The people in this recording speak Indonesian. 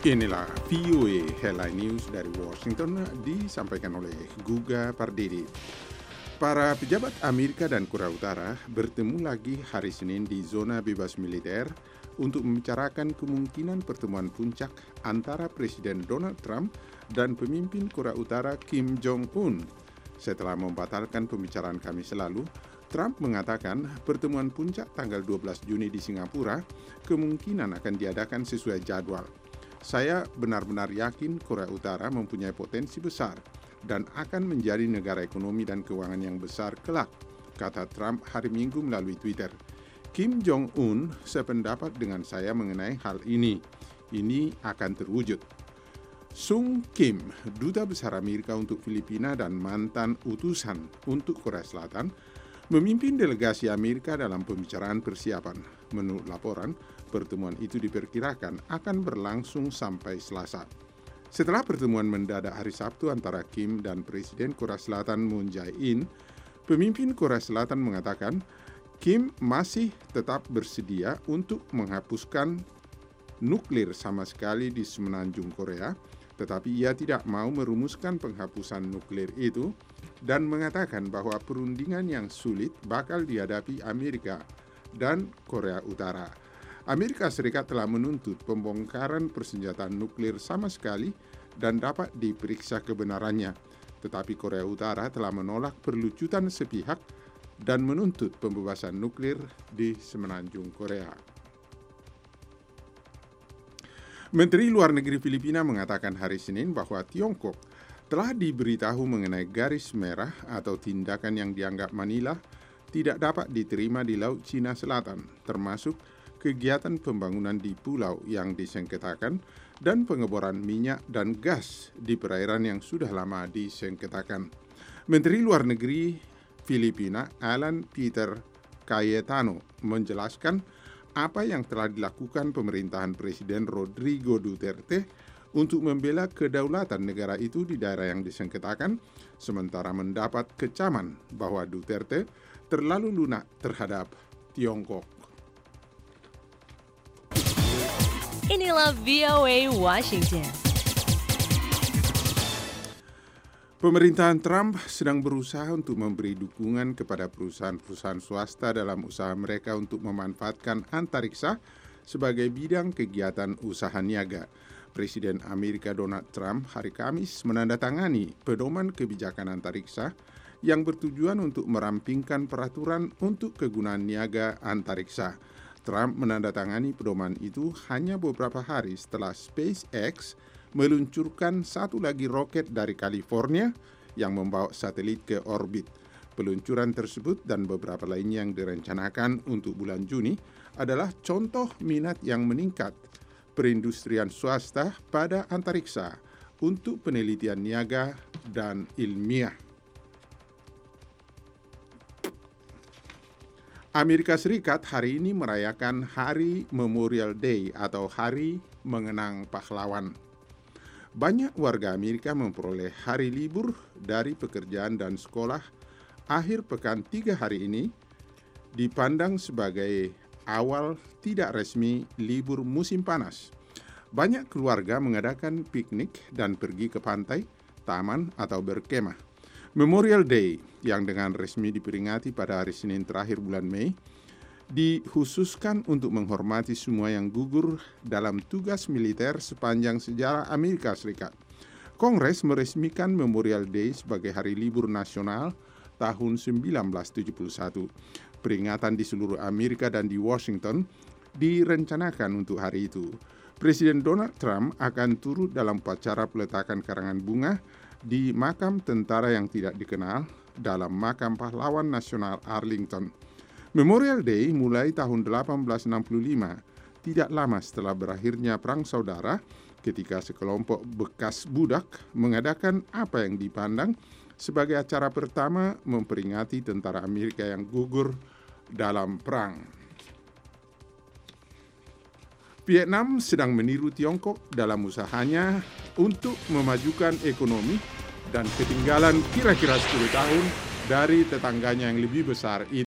Inilah VOA Headline News dari Washington disampaikan oleh Guga Pardede. Para pejabat Amerika dan Korea Utara bertemu lagi hari Senin di zona bebas militer untuk membicarakan kemungkinan pertemuan puncak antara Presiden Donald Trump dan pemimpin Korea Utara Kim Jong-un. Setelah membatalkan pembicaraan Kamis lalu, Trump mengatakan pertemuan puncak tanggal 12 Juni di Singapura kemungkinan akan diadakan sesuai jadwal. Saya benar-benar yakin Korea Utara mempunyai potensi besar dan akan menjadi negara ekonomi dan keuangan yang besar kelak, kata Trump hari Minggu melalui Twitter. Kim Jong-un sependapat dengan saya mengenai hal ini. Ini akan terwujud. Sung Kim, duta besar Amerika untuk Filipina dan mantan utusan untuk Korea Selatan, memimpin delegasi Amerika dalam pembicaraan persiapan. Menurut laporan, pertemuan itu diperkirakan akan berlangsung sampai Selasa. Setelah pertemuan mendadak hari Sabtu antara Kim dan Presiden Korea Selatan Moon Jae-in, pemimpin Korea Selatan mengatakan Kim masih tetap bersedia untuk menghapuskan nuklir sama sekali di semenanjung Korea, tetapi ia tidak mau merumuskan penghapusan nuklir itu dan mengatakan bahwa perundingan yang sulit bakal dihadapi Amerika dan Korea Utara. Amerika Serikat telah menuntut pembongkaran persenjataan nuklir sama sekali dan dapat diperiksa kebenarannya. Tetapi Korea Utara telah menolak perlucutan sepihak dan menuntut pembebasan nuklir di semenanjung Korea. Menteri Luar Negeri Filipina mengatakan hari Senin bahwa Tiongkok telah diberitahu mengenai garis merah atau tindakan yang dianggap Manila tidak dapat diterima di Laut Cina Selatan, termasuk kegiatan pembangunan di pulau yang disengketakan dan pengeboran minyak dan gas di perairan yang sudah lama disengketakan. Menteri Luar Negeri Filipina Alan Peter Cayetano menjelaskan apa yang telah dilakukan pemerintahan Presiden Rodrigo Duterte untuk membela kedaulatan negara itu di daerah yang disengketakan, sementara mendapat kecaman bahwa Duterte terlalu lunak terhadap Tiongkok. Inilah VOA Washington. Pemerintahan Trump sedang berusaha untuk memberi dukungan kepada perusahaan-perusahaan swasta dalam usaha mereka untuk memanfaatkan antariksa sebagai bidang kegiatan usaha niaga. Presiden Amerika Donald Trump hari Kamis menandatangani pedoman kebijakan antariksa yang bertujuan untuk merampingkan peraturan untuk kegunaan niaga antariksa. Trump menandatangani pedoman itu hanya beberapa hari setelah SpaceX meluncurkan satu lagi roket dari California yang membawa satelit ke orbit. Peluncuran tersebut dan beberapa lainnya yang direncanakan untuk bulan Juni adalah contoh minat yang meningkat perindustrian swasta pada antariksa untuk penelitian niaga dan ilmiah. Amerika Serikat hari ini merayakan Hari Memorial Day atau Hari Mengenang Pahlawan. Banyak warga Amerika memperoleh hari libur dari pekerjaan dan sekolah. Akhir pekan 3 hari ini dipandang sebagai awal tidak resmi libur musim panas. Banyak keluarga mengadakan piknik dan pergi ke pantai, taman, atau berkemah. Memorial Day yang dengan resmi diperingati pada hari Senin terakhir bulan Mei dikhususkan untuk menghormati semua yang gugur dalam tugas militer sepanjang sejarah Amerika Serikat. Kongres meresmikan Memorial Day sebagai hari libur nasional tahun 1971. Peringatan di seluruh Amerika dan di Washington direncanakan untuk hari itu. Presiden Donald Trump akan turut dalam upacara peletakan karangan bunga di makam tentara yang tidak dikenal dalam makam pahlawan nasional Arlington. Memorial Day mulai tahun 1865, tidak lama setelah berakhirnya Perang Saudara, ketika sekelompok bekas budak mengadakan apa yang dipandang sebagai acara pertama memperingati tentara Amerika yang gugur dalam perang. Vietnam sedang meniru Tiongkok dalam usahanya untuk memajukan ekonomi dan ketinggalan kira-kira 10 tahun dari tetangganya yang lebih besar itu.